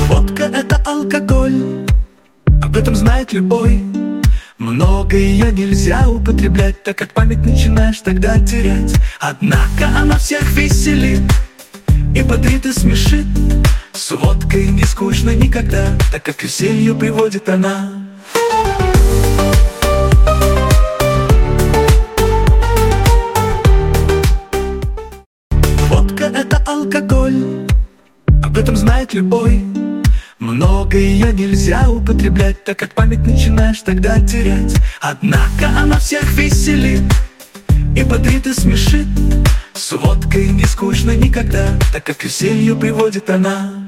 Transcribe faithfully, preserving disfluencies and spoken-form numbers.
Водка — это алкоголь, об этом знает любой. Много ее нельзя употреблять, так как память начинаешь тогда терять. Однако она всех веселит и бодрит и смешит. С водкой не скучно никогда, так как к веселью приводит она. Водка — это алкоголь, об этом знает любой. Много ее нельзя употреблять, так как память начинаешь тогда терять. Однако она всех веселит и бодрит и смешит. С водкой не скучно никогда, так как к веселью приводит она.